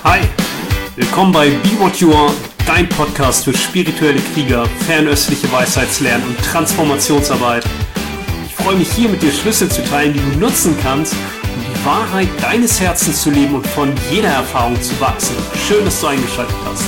Hi, willkommen bei Be What You Are, dein Podcast für spirituelle Krieger, fernöstliche Weisheitslernen und Transformationsarbeit. Ich freue mich hier mit dir Schlüssel zu teilen, die du nutzen kannst, um die Wahrheit deines Herzens zu leben und von jeder Erfahrung zu wachsen. Schön, dass du eingeschaltet hast.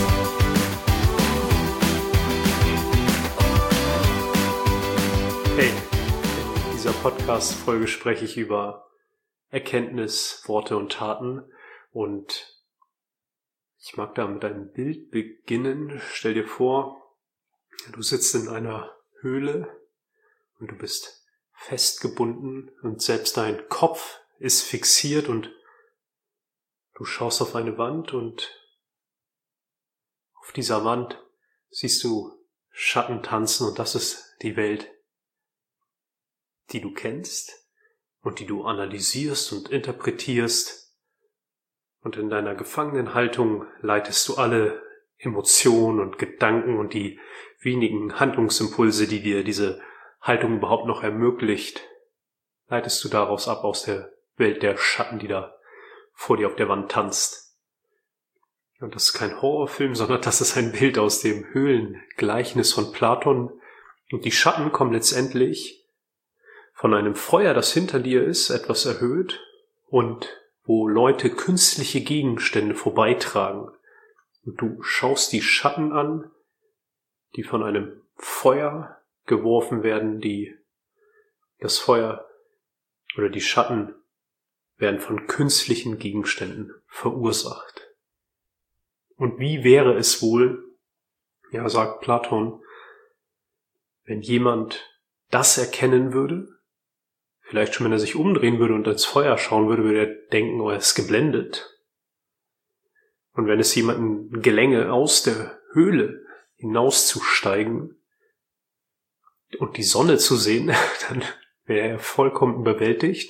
Hey, in dieser Podcast-Folge spreche ich über Erkenntnis, Worte und Taten und ich mag da mit einem Bild beginnen. Stell dir vor, du sitzt in einer Höhle und du bist festgebunden und selbst dein Kopf ist fixiert und du schaust auf eine Wand und auf dieser Wand siehst du Schatten tanzen und das ist die Welt, die du kennst und die du analysierst und interpretierst. Und in deiner gefangenen Haltung leitest du alle Emotionen und Gedanken und die wenigen Handlungsimpulse, die dir diese Haltung überhaupt noch ermöglicht, leitest du daraus ab aus der Welt der Schatten, die da vor dir auf der Wand tanzt. Und das ist kein Horrorfilm, sondern das ist ein Bild aus dem Höhlengleichnis von Platon. Und die Schatten kommen letztendlich von einem Feuer, das hinter dir ist, etwas erhöht und wo Leute künstliche Gegenstände vorbeitragen. Und du schaust die Schatten an, die von einem Feuer geworfen werden, das Feuer oder die Schatten werden von künstlichen Gegenständen verursacht. Und wie wäre es wohl, ja, sagt Platon, wenn jemand das erkennen würde? Vielleicht schon, wenn er sich umdrehen würde und ins Feuer schauen würde, würde er denken, oh, er ist geblendet. Und wenn es jemanden gelänge, aus der Höhle hinauszusteigen und die Sonne zu sehen, dann wäre er vollkommen überwältigt.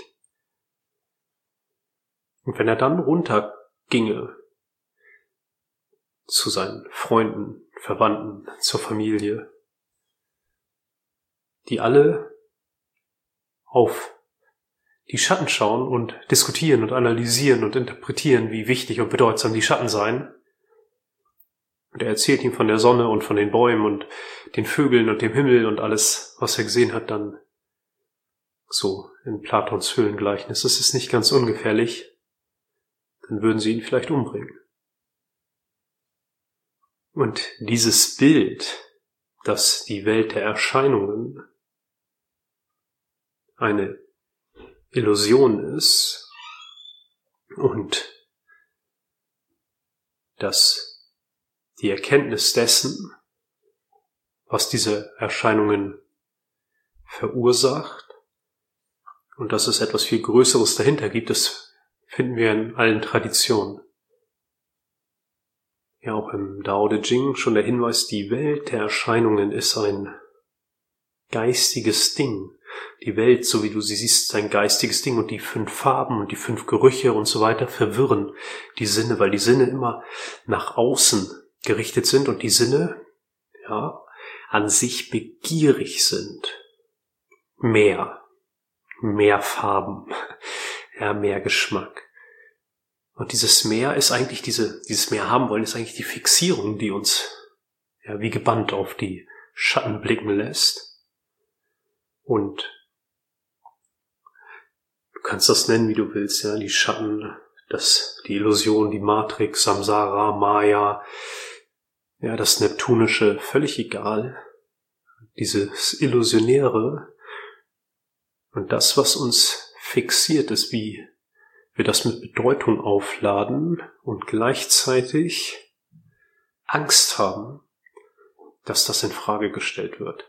Und wenn er dann runterginge zu seinen Freunden, Verwandten, zur Familie, die alle auf die Schatten schauen und diskutieren und analysieren und interpretieren, wie wichtig und bedeutsam die Schatten seien. Und er erzählt ihm von der Sonne und von den Bäumen und den Vögeln und dem Himmel und alles, was er gesehen hat, dann so in Platons Höhlengleichnis. Das ist nicht ganz ungefährlich. Dann würden sie ihn vielleicht umbringen. Und dieses Bild, dass die Welt der Erscheinungen eine Illusion ist und dass die Erkenntnis dessen, was diese Erscheinungen verursacht und dass es etwas viel Größeres dahinter gibt, das finden wir in allen Traditionen. Ja, auch im Dao De Jing schon der Hinweis, die Welt der Erscheinungen ist ein geistiges Ding. Die Welt, so wie du sie siehst, ist ein geistiges Ding und die 5 Farben und die 5 Gerüche und so weiter verwirren die Sinne, weil die Sinne immer nach außen gerichtet sind und die Sinne, ja, an sich begierig sind. Mehr Farben, ja, mehr Geschmack. Und dieses Mehr ist eigentlich dieses Mehr haben wollen, ist eigentlich die Fixierung, die uns, ja, wie gebannt auf die Schatten blicken lässt. Und du kannst das nennen, wie du willst, ja, die Schatten, die Illusion, die Matrix, Samsara, Maya, ja, das Neptunische, völlig egal. Dieses Illusionäre und das, was uns fixiert ist, wie wir das mit Bedeutung aufladen und gleichzeitig Angst haben, dass das in Frage gestellt wird.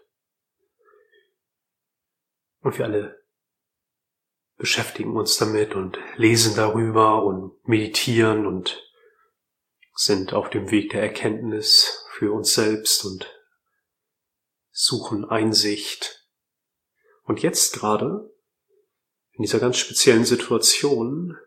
Und wir alle beschäftigen uns damit und lesen darüber und meditieren und sind auf dem Weg der Erkenntnis für uns selbst und suchen Einsicht. Und jetzt gerade, in dieser ganz speziellen Situation,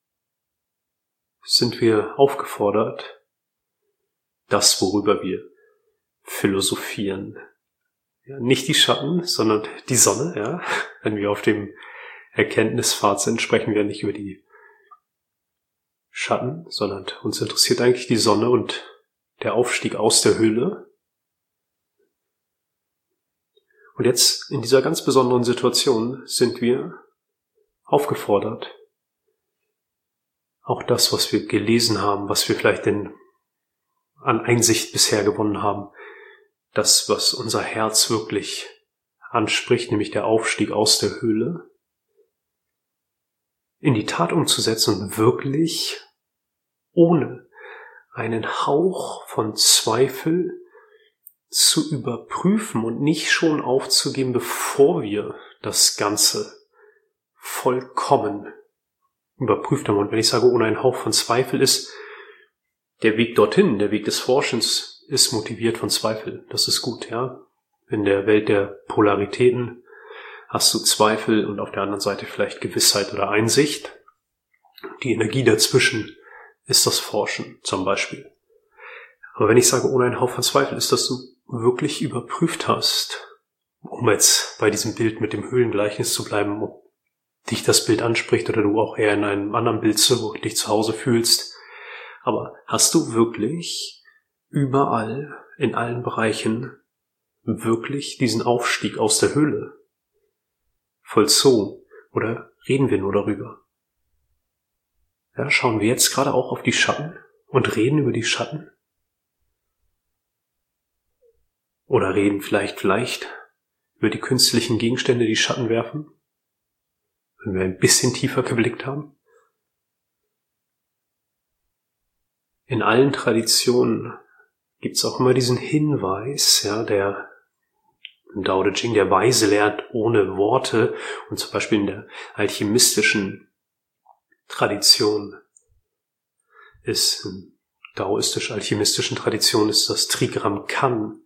sind wir aufgefordert, das, worüber wir philosophieren, ja, nicht die Schatten, sondern die Sonne, ja. Wenn wir auf dem Erkenntnispfad sind, sprechen wir nicht über die Schatten, sondern uns interessiert eigentlich die Sonne und der Aufstieg aus der Höhle. Und jetzt in dieser ganz besonderen Situation sind wir aufgefordert, auch das, was wir gelesen haben, was wir vielleicht an Einsicht bisher gewonnen haben, das, was unser Herz wirklich anspricht, nämlich der Aufstieg aus der Höhle, in die Tat umzusetzen und wirklich ohne einen Hauch von Zweifel zu überprüfen und nicht schon aufzugeben, bevor wir das Ganze vollkommen überprüft haben. Und wenn ich sage, ohne einen Hauch von Zweifel, ist der Weg dorthin, der Weg des Forschens, ist motiviert von Zweifel. Das ist gut, ja. In der Welt der Polaritäten hast du Zweifel und auf der anderen Seite vielleicht Gewissheit oder Einsicht. Die Energie dazwischen ist das Forschen zum Beispiel. Aber wenn ich sage, ohne einen Hauch von Zweifel, ist, dass du wirklich überprüft hast, um jetzt bei diesem Bild mit dem Höhlengleichnis zu bleiben, ob dich das Bild anspricht oder du auch eher in einem anderen Bild dich zu Hause fühlst. Aber hast du wirklich überall, in allen Bereichen, wirklich diesen Aufstieg aus der Höhle vollzogen? Oder reden wir nur darüber? Ja, schauen wir jetzt gerade auch auf die Schatten und reden über die Schatten? Oder reden vielleicht über die künstlichen Gegenstände, die Schatten werfen? Wenn wir ein bisschen tiefer geblickt haben? In allen Traditionen gibt es auch immer diesen Hinweis, ja, der im Tao Te Ching, der Weise lehrt ohne Worte, und zum Beispiel in der alchemistischen Tradition in taoistisch-alchemistischen Tradition ist das Trigramm Kan,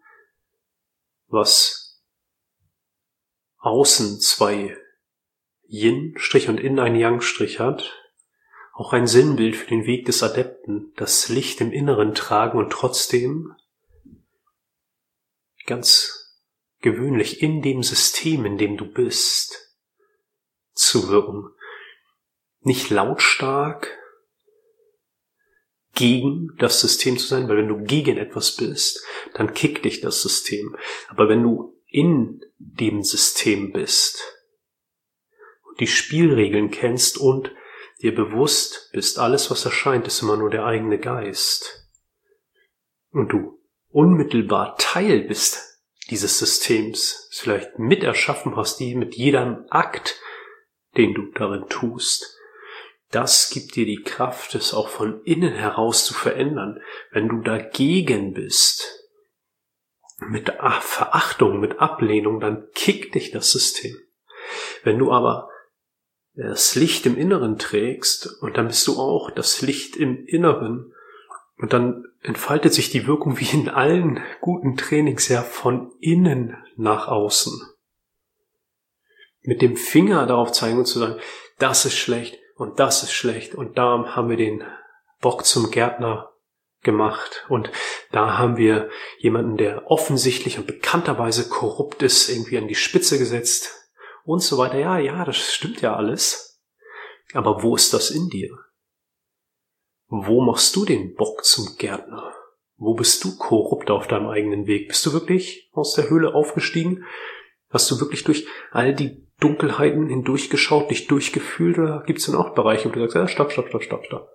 was außen 2 Yin-Strich und innen ein Yang-Strich hat, auch ein Sinnbild für den Weg des Adepten, das Licht im Inneren tragen und trotzdem ganz gewöhnlich in dem System, in dem du bist, zu wirken. Nicht lautstark gegen das System zu sein, weil wenn du gegen etwas bist, dann kickt dich das System. Aber wenn du in dem System bist, die Spielregeln kennst und dir bewusst bist, alles, was erscheint, ist immer nur der eigene Geist. Und du unmittelbar Teil bist dieses Systems, es vielleicht mit erschaffen hast, die mit jedem Akt, den du darin tust. Das gibt dir die Kraft, es auch von innen heraus zu verändern. Wenn du dagegen bist, mit Verachtung, mit Ablehnung, dann kickt dich das System. Wenn du aber das Licht im Inneren trägst, und dann bist du auch das Licht im Inneren, und dann entfaltet sich die Wirkung wie in allen guten Trainings ja von innen nach außen. Mit dem Finger darauf zeigen und zu sagen, das ist schlecht und das ist schlecht, und da haben wir den Bock zum Gärtner gemacht und da haben wir jemanden, der offensichtlich und bekannterweise korrupt ist, irgendwie an die Spitze gesetzt und so weiter. Ja, das stimmt ja alles. Aber wo ist das in dir? Wo machst du den Bock zum Gärtner? Wo bist du korrupt auf deinem eigenen Weg? Bist du wirklich aus der Höhle aufgestiegen? Hast du wirklich durch all die Dunkelheiten hindurchgeschaut, dich durchgefühlt, oder gibt es dann auch Bereiche, wo du sagst, ja, stopp.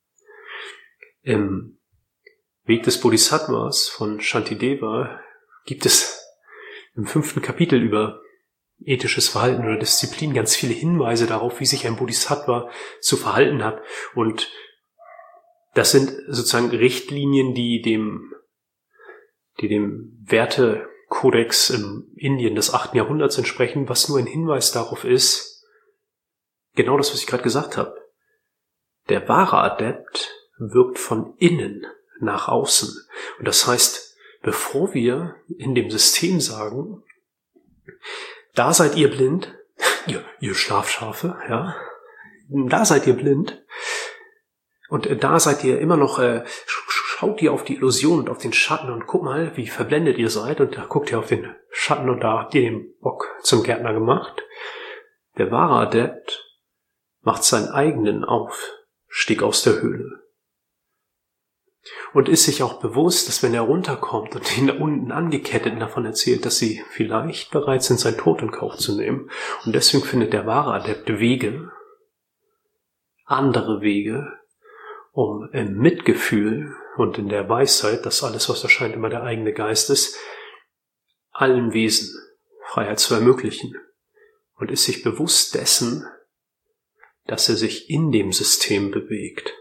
Im Weg des Bodhisattvas von Shantideva gibt es im 5. Kapitel über ethisches Verhalten oder Disziplin ganz viele Hinweise darauf, wie sich ein Bodhisattva zu verhalten hat. Und das sind sozusagen Richtlinien, die dem Wertekodex im Indien des 8. Jahrhunderts entsprechen, was nur ein Hinweis darauf ist, genau das, was ich gerade gesagt habe. Der wahre Adept wirkt von innen nach außen. Und das heißt, bevor wir in dem System sagen, da seid ihr blind, ihr Schlafschafe, ja, da seid ihr blind, und da seid ihr immer noch, schaut ihr auf die Illusion und auf den Schatten und guck mal, wie verblendet ihr seid, und da guckt ihr auf den Schatten und da habt ihr den Bock zum Gärtner gemacht. Der wahre Adept macht seinen eigenen stieg aus der Höhle. Und ist sich auch bewusst, dass wenn er runterkommt und den da unten Angeketteten davon erzählt, dass sie vielleicht bereit sind, seinen Tod in Kauf zu nehmen. Und deswegen findet der wahre Adept Wege, andere Wege, um im Mitgefühl und in der Weisheit, dass alles, was erscheint, immer der eigene Geist ist, allen Wesen Freiheit zu ermöglichen. Und ist sich bewusst dessen, dass er sich in dem System bewegt.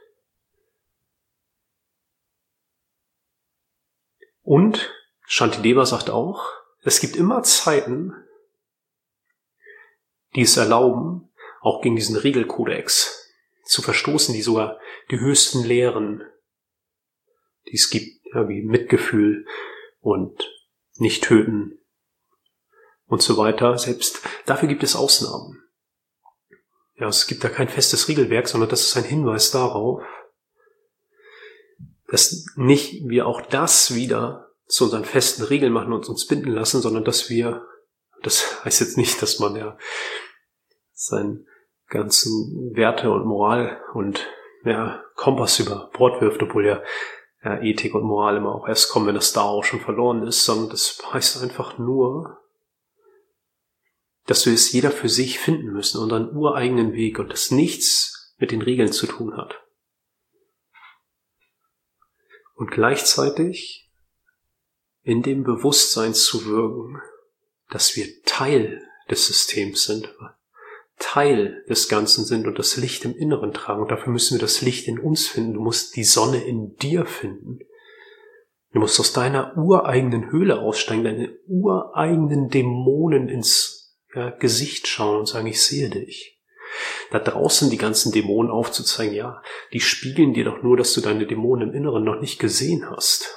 Und Shantideva sagt auch, es gibt immer Zeiten, die es erlauben, auch gegen diesen Regelkodex zu verstoßen, die sogar die höchsten Lehren, die es gibt, ja, wie Mitgefühl und nicht töten und so weiter, selbst dafür gibt es Ausnahmen. Ja, es gibt da kein festes Regelwerk, sondern das ist ein Hinweis darauf, dass nicht wir auch das wieder zu unseren festen Regeln machen und uns binden lassen, sondern dass wir, das heißt jetzt nicht, dass man ja seinen ganzen Werte und Moral und Kompass über Bord wirft, obwohl ja Ethik und Moral immer auch erst kommen, wenn das da auch schon verloren ist, sondern das heißt einfach nur, dass wir es jeder für sich finden müssen, unseren ureigenen Weg und das nichts mit den Regeln zu tun hat. Und gleichzeitig in dem Bewusstsein zu wirken, dass wir Teil des Systems sind, Teil des Ganzen sind und das Licht im Inneren tragen. Und dafür müssen wir das Licht in uns finden. Du musst die Sonne in dir finden. Du musst aus deiner ureigenen Höhle aussteigen, deine ureigenen Dämonen ins Gesicht schauen und sagen, ich sehe dich. Da draußen die ganzen Dämonen aufzuzeigen, ja, die spiegeln dir doch nur, dass du deine Dämonen im Inneren noch nicht gesehen hast.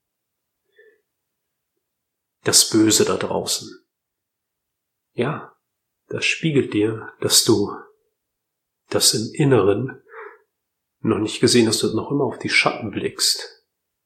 Das Böse da draußen. Ja, das spiegelt dir, dass du das im Inneren noch nicht gesehen hast, du noch immer auf die Schatten blickst.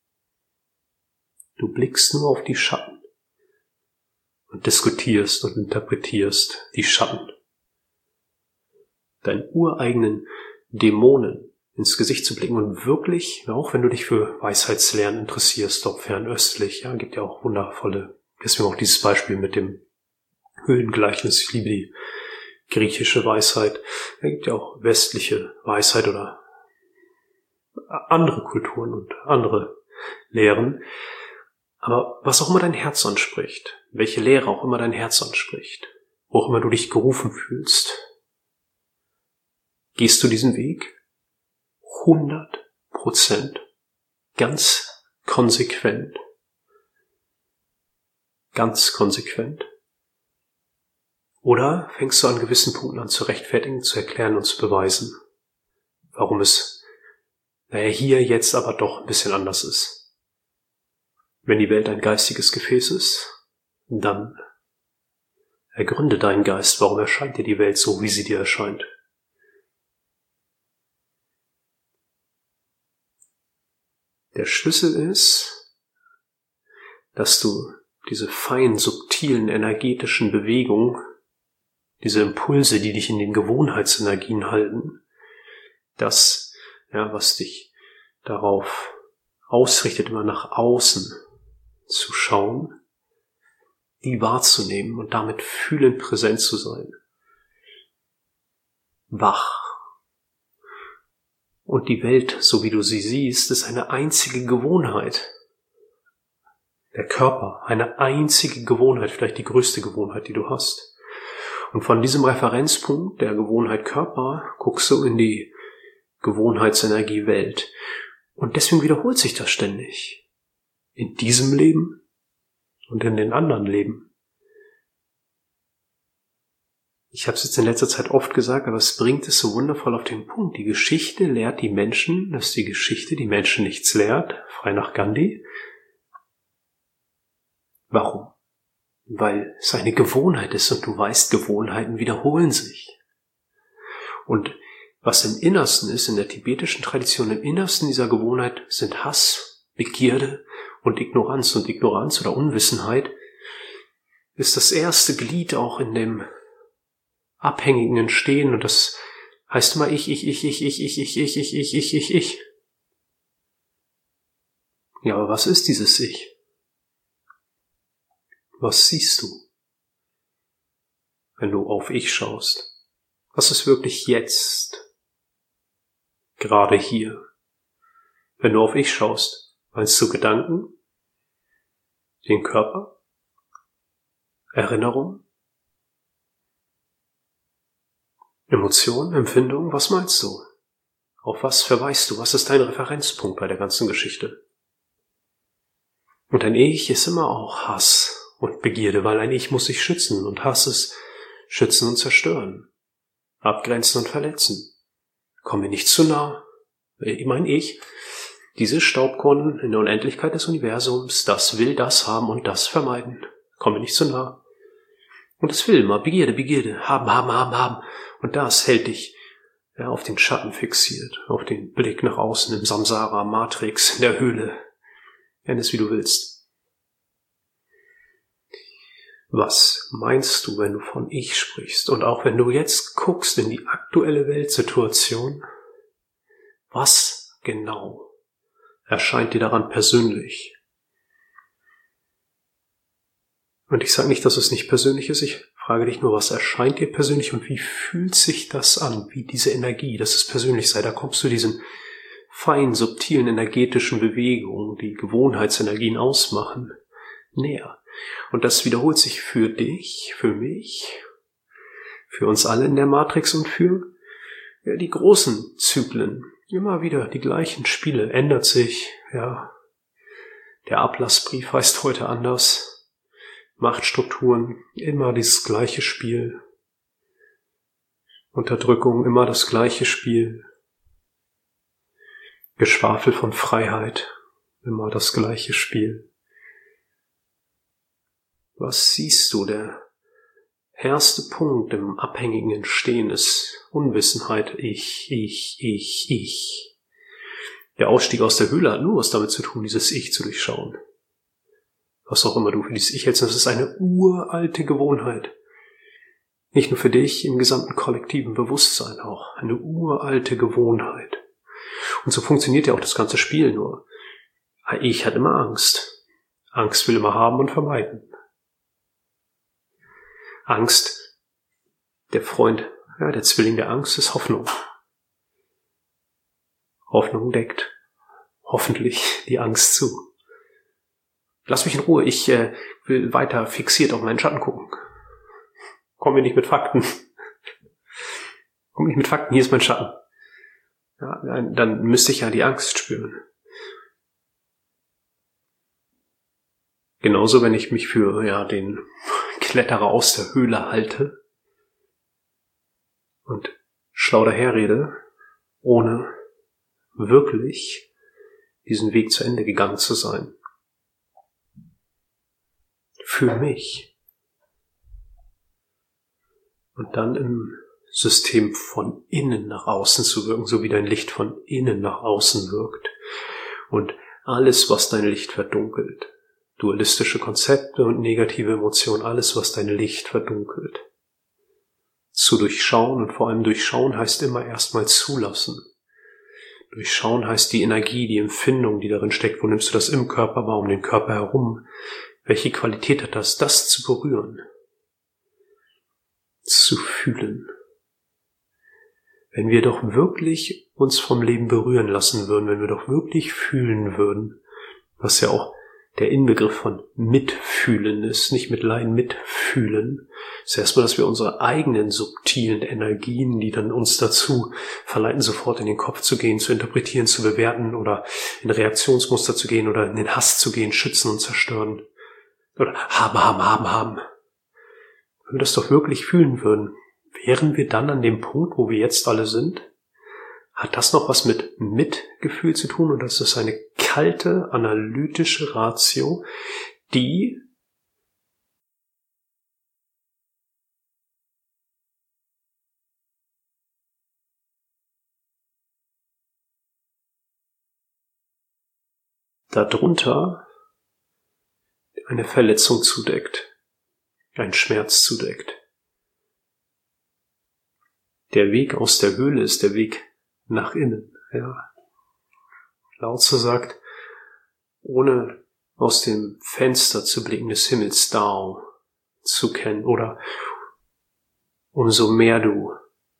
Du blickst nur auf die Schatten und diskutierst und interpretierst die Schatten. Deinen ureigenen Dämonen ins Gesicht zu blicken und wirklich, auch wenn du dich für Weisheitslernen interessierst, ob fernöstlich, ja, gibt ja auch wundervolle, deswegen auch dieses Beispiel mit dem Höhlengleichnis, ich liebe die griechische Weisheit, es gibt ja auch westliche Weisheit oder andere Kulturen und andere Lehren, aber was auch immer dein Herz anspricht, welche Lehre auch immer dein Herz anspricht, wo auch immer du dich gerufen fühlst, gehst du diesen Weg 100%, ganz konsequent, oder fängst du an gewissen Punkten an zu rechtfertigen, zu erklären und zu beweisen, warum es, hier jetzt aber doch ein bisschen anders ist. Wenn die Welt ein geistiges Gefäß ist, dann ergründe deinen Geist, warum erscheint dir die Welt so, wie sie dir erscheint. Der Schlüssel ist, dass du diese feinen, subtilen, energetischen Bewegungen, diese Impulse, die dich in den Gewohnheitsenergien halten, das, was dich darauf ausrichtet, immer nach außen zu schauen, die wahrzunehmen und damit fühlend präsent zu sein. Wach. Und die Welt, so wie du sie siehst, ist eine einzige Gewohnheit. Der Körper, eine einzige Gewohnheit, vielleicht die größte Gewohnheit, die du hast. Und von diesem Referenzpunkt der Gewohnheit Körper guckst du in die Gewohnheitsenergie Welt. Und deswegen wiederholt sich das ständig. In diesem Leben und in den anderen Leben. Ich habe es jetzt in letzter Zeit oft gesagt, aber es bringt es so wundervoll auf den Punkt. Die Geschichte lehrt die Menschen, dass die Geschichte die Menschen nichts lehrt, frei nach Gandhi. Warum? Weil es eine Gewohnheit ist und du weißt, Gewohnheiten wiederholen sich. Und was im Innersten ist, in der tibetischen Tradition, im Innersten dieser Gewohnheit sind Hass, Begierde und Ignoranz. Und Ignoranz oder Unwissenheit ist das erste Glied auch in dem abhängigen Entstehen und das heißt immer ich. Ja, aber was ist dieses Ich? Was siehst du, wenn du auf Ich schaust? Was ist wirklich jetzt? Gerade hier. Wenn du auf Ich schaust, meinst du Gedanken? Den Körper? Erinnerung? Emotionen? Empfindungen? Was meinst du? Auf was verweist du? Was ist dein Referenzpunkt bei der ganzen Geschichte? Und ein Ich ist immer auch Hass und Begierde, weil ein Ich muss sich schützen und Hass ist schützen und zerstören, abgrenzen und verletzen. Komm mir nicht zu nah. Mein Ich, dieses Staubkorn in der Unendlichkeit des Universums, das will das haben und das vermeiden. Komm mir nicht zu nah. Und es will immer Begierde, haben. Und das hält dich auf den Schatten fixiert, auf den Blick nach außen im Samsara, Matrix, in der Höhle. Nenn es, wie du willst. Was meinst du, wenn du von Ich sprichst? Und auch wenn du jetzt guckst in die aktuelle Weltsituation, was genau erscheint dir daran persönlich? Und ich sage nicht, dass es nicht persönlich ist, ich frage dich nur, was erscheint dir persönlich und wie fühlt sich das an, wie diese Energie, dass es persönlich sei. Da kommst du diesen feinen, subtilen, energetischen Bewegungen, die Gewohnheitsenergien ausmachen, näher. Und das wiederholt sich für dich, für mich, für uns alle in der Matrix und für die großen Zyklen. Immer wieder die gleichen Spiele, ändert sich, ja. Der Ablassbrief heißt heute anders. Machtstrukturen, immer dieses gleiche Spiel. Unterdrückung, immer das gleiche Spiel. Geschwafel von Freiheit, immer das gleiche Spiel. Was siehst du? Der erste Punkt im abhängigen Entstehen ist Unwissenheit. Ich. Der Ausstieg aus der Höhle hat nur was damit zu tun, dieses Ich zu durchschauen. Was auch immer du für dieses Ich hältst, das ist eine uralte Gewohnheit. Nicht nur für dich, im gesamten kollektiven Bewusstsein auch. Eine uralte Gewohnheit. Und so funktioniert ja auch das ganze Spiel nur. Ich hat immer Angst. Angst will immer haben und vermeiden. Angst, der Freund, der Zwilling der Angst ist Hoffnung. Hoffnung deckt hoffentlich die Angst zu. Lass mich in Ruhe, ich will weiter fixiert auf meinen Schatten gucken. Komm mir nicht mit Fakten. Komm nicht mit Fakten, hier ist mein Schatten. Ja, dann müsste ich ja die Angst spüren. Genauso, wenn ich mich für den Kletterer aus der Höhle halte und schlau daherrede, ohne wirklich diesen Weg zu Ende gegangen zu sein. Für mich. Und dann im System von innen nach außen zu wirken, so wie dein Licht von innen nach außen wirkt. Und alles, was dein Licht verdunkelt, dualistische Konzepte und negative Emotionen, alles, was dein Licht verdunkelt, zu durchschauen. Und vor allem durchschauen heißt immer erstmal zulassen. Durchschauen heißt die Energie, die Empfindung, die darin steckt. Wo nimmst du das im Körper wahr, um den Körper herum? Welche Qualität hat das, das zu berühren? Zu fühlen. Wenn wir doch wirklich uns vom Leben berühren lassen würden, wenn wir doch wirklich fühlen würden, was ja auch der Inbegriff von Mitfühlen ist, nicht mitleiden, mitfühlen, ist erstmal, dass wir unsere eigenen subtilen Energien, die dann uns dazu verleiten, sofort in den Kopf zu gehen, zu interpretieren, zu bewerten oder in Reaktionsmuster zu gehen oder in den Hass zu gehen, schützen und zerstören. Oder haben. Wenn wir das doch wirklich fühlen würden, wären wir dann an dem Punkt, wo wir jetzt alle sind? Hat das noch was mit Mitgefühl zu tun oder ist das eine kalte, analytische Ratio, die darunter eine Verletzung zudeckt, einen Schmerz zudeckt, Der Weg aus der Höhle ist der Weg nach innen. Ja. Lao Tzu sagt, ohne aus dem Fenster zu blicken des Himmels Dao zu kennen oder umso mehr du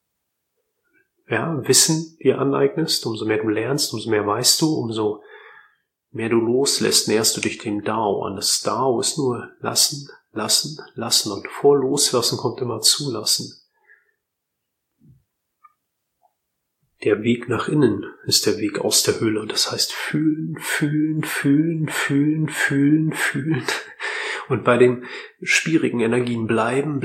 Wissen dir aneignest, umso mehr du lernst, umso mehr weißt du, umso mehr du loslässt, näherst du dich dem Dao an. Das Dao ist nur lassen, lassen, lassen und vor Loslassen kommt immer Zulassen. Der Weg nach innen ist der Weg aus der Höhle. Und das heißt fühlen, fühlen, fühlen, fühlen, fühlen, fühlen. Und bei den schwierigen Energien bleiben.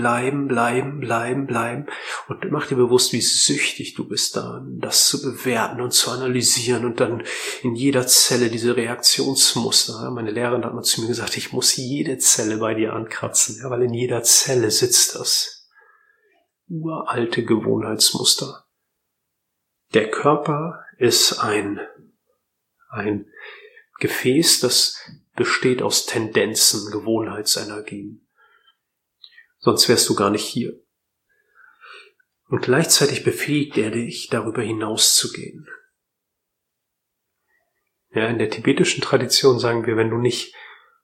Und mach dir bewusst, wie süchtig du bist dann, das zu bewerten und zu analysieren und dann in jeder Zelle diese Reaktionsmuster. Meine Lehrerin hat mal zu mir gesagt, ich muss jede Zelle bei dir ankratzen, weil in jeder Zelle sitzt das uralte Gewohnheitsmuster. Der Körper ist ein Gefäß, das besteht aus Tendenzen, Gewohnheitsenergien. Sonst wärst du gar nicht hier. Und gleichzeitig befähigt er dich, darüber hinauszugehen. Ja, in der tibetischen Tradition sagen wir, wenn du nicht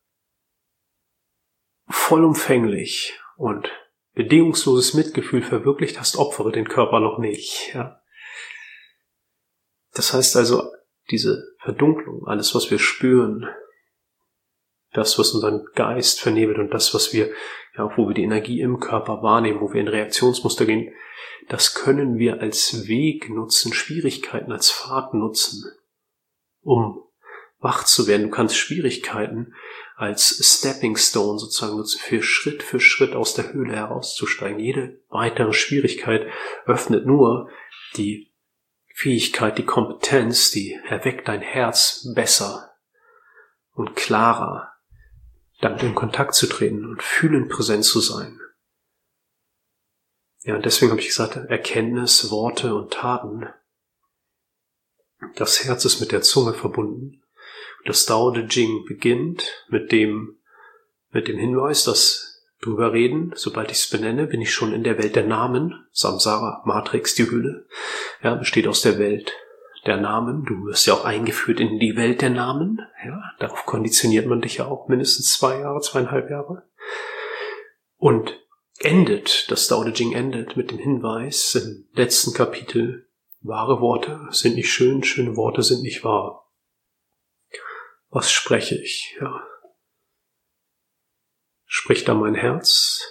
vollumfänglich und bedingungsloses Mitgefühl verwirklicht hast, opfere den Körper noch nicht. Ja. Das heißt also, diese Verdunklung, alles, was wir spüren, das, was unseren Geist vernebelt und das, was wir, wo wir die Energie im Körper wahrnehmen, wo wir in Reaktionsmuster gehen, das können wir als Weg nutzen, Schwierigkeiten als Pfad nutzen, um wach zu werden. Du kannst Schwierigkeiten als Stepping Stone sozusagen nutzen, für Schritt aus der Höhle herauszusteigen. Jede weitere Schwierigkeit öffnet nur die Fähigkeit, die Kompetenz, die erweckt dein Herz besser und klarer, damit in Kontakt zu treten und fühlend präsent zu sein. Ja, und deswegen habe ich gesagt, Erkenntnis, Worte und Taten. Das Herz ist mit der Zunge verbunden. Das Tao Te Ching beginnt mit dem Hinweis, dass drüber reden, sobald ich es benenne, bin ich schon in der Welt der Namen. Samsara, Matrix, die Höhle, besteht aus der Welt der Namen. Du wirst ja auch eingeführt in die Welt der Namen. Ja, darauf konditioniert man dich ja auch mindestens 2,5 Jahre. Und das Tao Te Ching endet mit dem Hinweis im letzten Kapitel, wahre Worte sind nicht schön, schöne Worte sind nicht wahr. Was spreche ich? Ja. Spricht da mein Herz?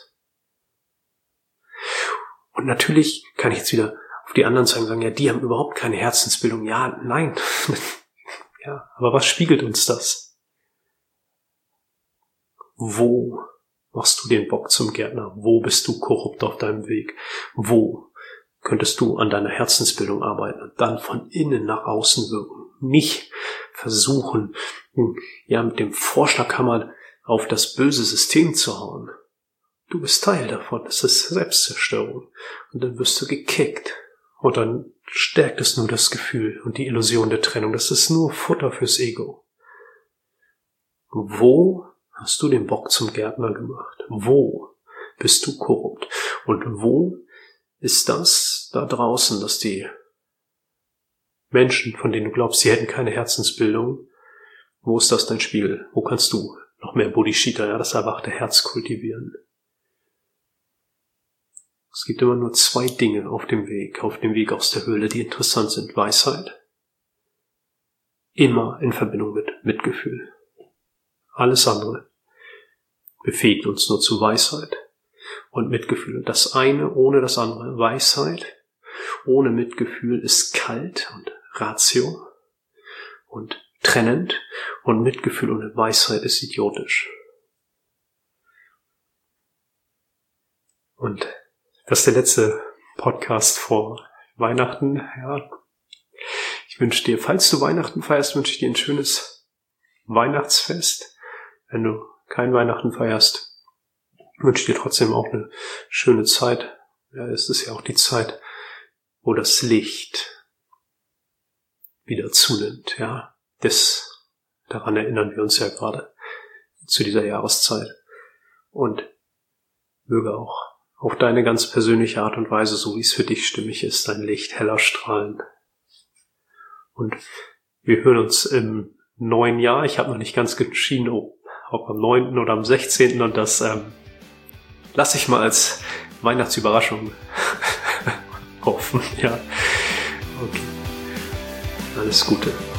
Und natürlich kann ich jetzt wieder auf die anderen zeigen und sagen, ja, die haben überhaupt keine Herzensbildung. Ja, nein. Ja, aber was spiegelt uns das? Wo machst du den Bock zum Gärtner? Wo bist du korrupt auf deinem Weg? Wo könntest du an deiner Herzensbildung arbeiten und dann von innen nach außen wirken? Nicht versuchen, mit dem Vorschlaghammer auf das böse System zu hauen. Du bist Teil davon, das ist Selbstzerstörung. Und dann wirst du gekickt. Und dann stärkt es nur das Gefühl und die Illusion der Trennung. Das ist nur Futter fürs Ego. Wo hast du den Bock zum Gärtner gemacht? Wo bist du korrupt? Und wo ist das da draußen, dass die Menschen, von denen du glaubst, sie hätten keine Herzensbildung, wo ist das dein Spiegel? Wo kannst du noch mehr Bodhicitta, das erwachte Herz kultivieren? Es gibt immer nur 2 Dinge auf dem Weg aus der Höhle, die interessant sind. Weisheit, immer in Verbindung mit Mitgefühl. Alles andere befähigt uns nur zu Weisheit und Mitgefühl. Das eine ohne das andere. Weisheit ohne Mitgefühl ist kalt und Ratio und trennend, und Mitgefühl ohne Weisheit ist idiotisch. Und das ist der letzte Podcast vor Weihnachten. Ja, ich wünsche dir, falls du Weihnachten feierst, wünsche ich dir ein schönes Weihnachtsfest. Wenn du kein Weihnachten feierst, wünsche ich dir trotzdem auch eine schöne Zeit. Ja, es ist ja auch die Zeit, wo das Licht wieder zunimmt. Ja, daran erinnern wir uns ja gerade zu dieser Jahreszeit. Und möge auch auf deine ganz persönliche Art und Weise, so wie es für dich stimmig ist, dein Licht heller strahlen. Und wir hören uns im neuen Jahr. Ich habe noch nicht ganz entschieden, ob am 9. oder am 16. Und das lasse ich mal als Weihnachtsüberraschung hoffen. Ja, okay. Alles Gute.